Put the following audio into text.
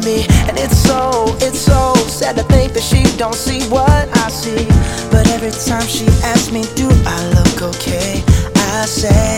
me. And it's so sad to think that she don't see what I see. But every time she asks me, do I look okay, I say